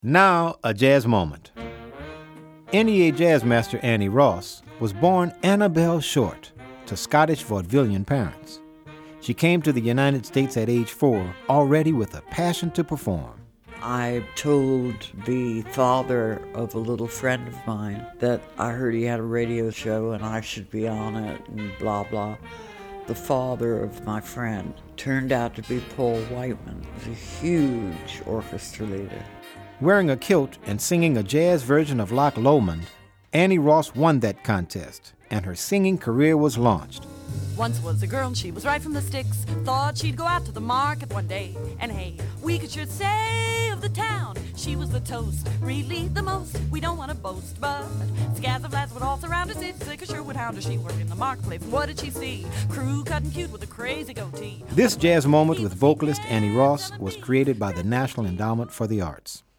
Now, a jazz moment. NEA jazz master Annie Ross was born Annabelle Short to Scottish vaudevillian parents. She came to the United States at age 4, already with a passion to perform. I told the father of a little friend of mine that I heard he had a radio show and I should be on it and blah, blah. The father of my friend turned out to be Paul Whiteman. He was a huge orchestra leader. Wearing a kilt and singing a jazz version of Loch Lomond, Annie Ross won that contest, and her singing career was launched. Once was a girl and she was right from the sticks. Thought she'd go out to the market one day. And hey, we could sure say of the town, she was the toast, really the most. We don't want to boast, but scads of lads would all surround her. Sick sure would hound her. She worked in the marketplace. What did she see? Crew cut and cute with a crazy goatee. This jazz moment with vocalist Annie Ross was created by the National Endowment for the Arts.